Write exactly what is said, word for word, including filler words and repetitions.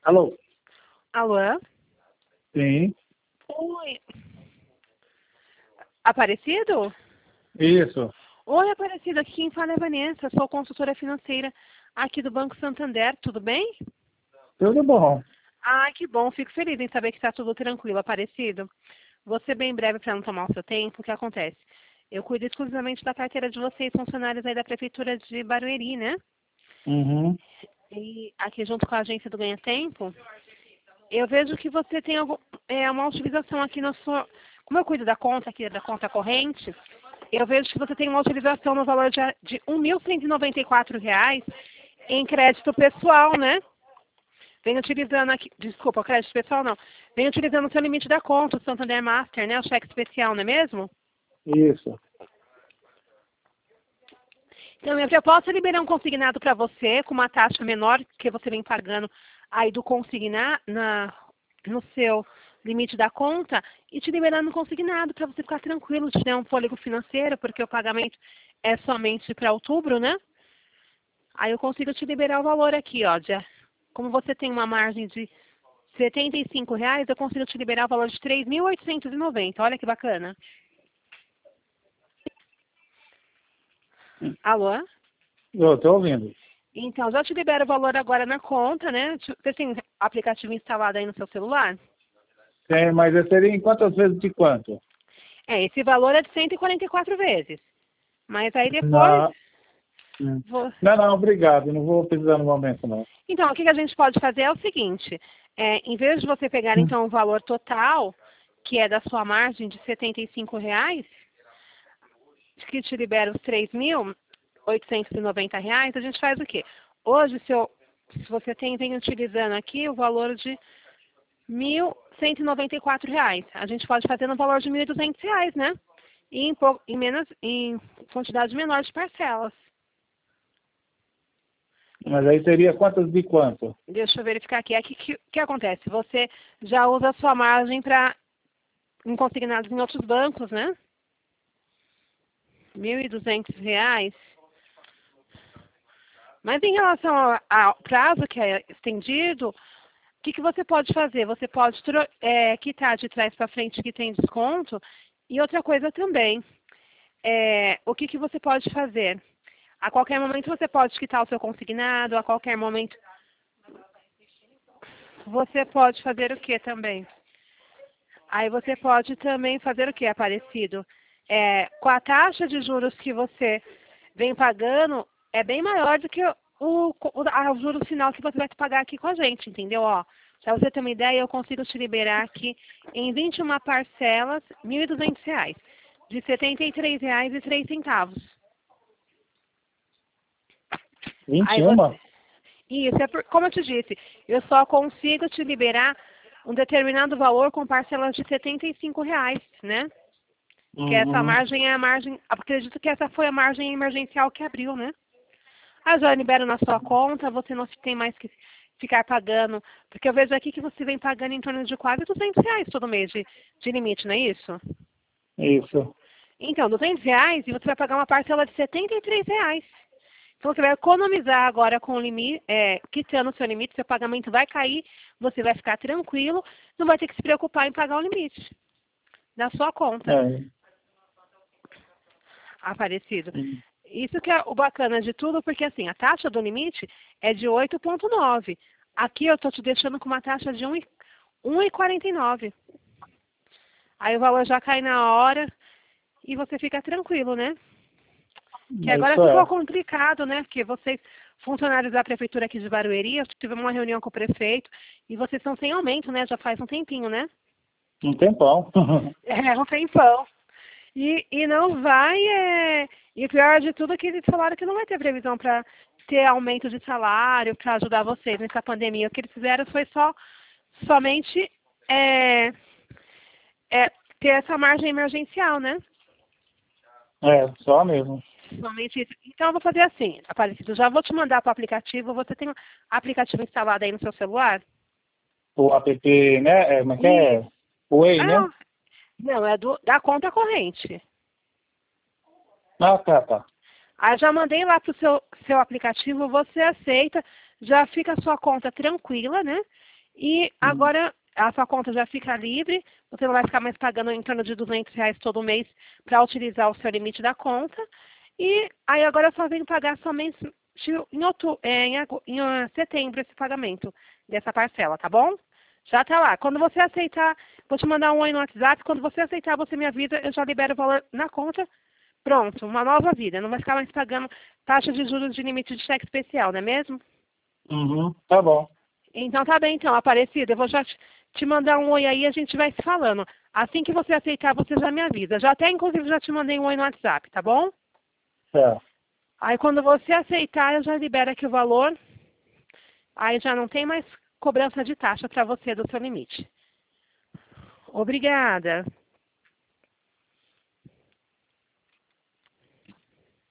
Alô? Alô? Sim, Oi. Aparecido? isso. Oi, Aparecido. Aqui quem fala é a Vanessa. Sou consultora financeira aqui do Banco Santander. Tudo bem? Tudo bom. Ah, que bom. Fico feliz em saber que está tudo tranquilo, Aparecido. Vou ser bem breve para não tomar o seu tempo. O que acontece? Eu cuido exclusivamente da carteira de vocês, funcionários aí da Prefeitura de Barueri, né? Uhum. E aqui junto com a agência do Ganha Tempo, eu vejo que você tem algum, é, uma utilização aqui na sua... Como eu cuido da conta aqui, da conta corrente, eu vejo que você tem uma utilização no valor de, de um mil cento e noventa e quatro reais em crédito pessoal, né? Vem utilizando aqui... Desculpa, crédito pessoal não. Vem utilizando o seu limite da conta, o Santander Master, né? O cheque especial, não é mesmo? Isso. Então, minha proposta é liberar um consignado para você com uma taxa menor que você vem pagando aí do consignar na, no seu limite da conta e te liberar no consignado para você ficar tranquilo, te dar um fôlego financeiro, porque o pagamento é somente para outubro, né? Aí eu consigo te liberar o valor aqui, ó. De, como você tem uma margem de setenta e cinco reais, eu consigo te liberar o valor de três mil oitocentos e noventa. Olha que bacana. Alô? Eu estou ouvindo. Então, já te libero o valor agora na conta, né? Você tem aplicativo instalado aí no seu celular? Tem, mas eu seria em quantas vezes de quanto? É, esse valor é de cento e quarenta e quatro vezes. Mas aí depois... Não. Hum. Vou... Não, não, obrigado. Não vou precisar no momento, não. Então, o que a gente pode fazer é o seguinte. É, em vez de você pegar, Hum. então, o valor total, que é da sua margem de setenta e cinco reais, que te libera os três mil oitocentos e noventa reais, a gente faz o quê? Hoje, se, eu, se você tem, vem utilizando aqui o valor de mil cento e noventa e quatro reais. A gente pode fazer no valor de mil e duzentos reais, né? E em, pou- em, menos, em quantidade menor de parcelas. Mas aí seria quantas de quanto? Deixa eu verificar aqui. O que, que, que acontece? Você já usa a sua margem para em consignados em outros bancos, né? mil e duzentos reais. Mas em relação ao, ao prazo que é estendido, o que, que você pode fazer? Você pode tro- é, quitar de trás para frente que tem desconto. E outra coisa também, é, o que, que você pode fazer? A qualquer momento você pode quitar o seu consignado, a qualquer momento você pode fazer o que também? Aí você pode também fazer o que, Aparecido? É, com a taxa de juros que você vem pagando, é bem maior do que o, o, a- o juro final que você vai pagar aqui com a gente, entendeu? Ó, para você ter uma ideia, eu consigo te liberar aqui em vinte e uma parcelas, mil e duzentos reais, de setenta e três reais e três centavos. Vinte Aí e você... uma? Isso, é por, como eu te disse, eu só consigo te liberar um determinado valor com parcelas de setenta e cinco reais, né? Que essa Uhum. margem é a margem, acredito que essa foi a margem emergencial que abriu, né? Aí já libero na sua conta, você não tem mais que ficar pagando, porque eu vejo aqui que você vem pagando em torno de quase duzentos reais todo mês de, de limite, não é isso? Isso. Então, duzentos reais e você vai pagar uma parcela de setenta e três reais. Então você vai economizar agora com o limite, é, quitando o seu limite, seu pagamento vai cair, você vai ficar tranquilo, não vai ter que se preocupar em pagar o limite da sua conta. É. Aparecido. Hum. Isso que é o bacana de tudo, porque assim, a taxa do limite é de oito vírgula nove. Aqui eu estou te deixando com uma taxa de um vírgula quarenta e nove. Aí o valor já cai na hora e você fica tranquilo, né? Que agora Isso ficou é. complicado, né? Porque vocês, funcionários da prefeitura aqui de Barueri, eu tive uma reunião com o prefeito e vocês estão sem aumento, né? Já faz um tempinho, né? Um tempão. É, um tempão. E, e não vai, é... e o pior de tudo é que eles falaram que não vai ter previsão para ter aumento de salário para ajudar vocês nessa pandemia. O que eles fizeram foi só, somente é, é, ter essa margem emergencial, né? É, só mesmo. Somente isso. Então eu vou fazer assim, Aparecido, já vou te mandar para o aplicativo. Você tem o aplicativo instalado aí no seu celular? O app, né? É, como é que E, é? O Way, né? ah, não, é do, da conta corrente. Ah, tá, tá. Aí já mandei lá para o seu, seu aplicativo, você aceita, já fica a sua conta tranquila, né? E agora a sua conta já fica livre, você não vai ficar mais pagando em torno de duzentos reais todo mês para utilizar o seu limite da conta. E aí agora só vem pagar somente em, outubro, é, em, ago- em ah, setembro esse pagamento dessa parcela, tá bom? Já tá lá. Quando você aceitar, vou te mandar um oi no WhatsApp. Quando você aceitar, você me avisa, eu já libero o valor na conta. Pronto, uma nova vida. Não vai ficar mais pagando taxa de juros de limite de cheque especial, não é mesmo? Uhum. Tá bom. Então tá bem, então, Aparecida. Eu vou já te te mandar um oi aí e a gente vai se falando. Assim que você aceitar, você já me avisa. Já até, inclusive, já te mandei um oi no WhatsApp, tá bom? Tá. Aí quando você aceitar, eu já libero aqui o valor. Aí já não tem mais cobrança de taxa para você do seu limite. Obrigada.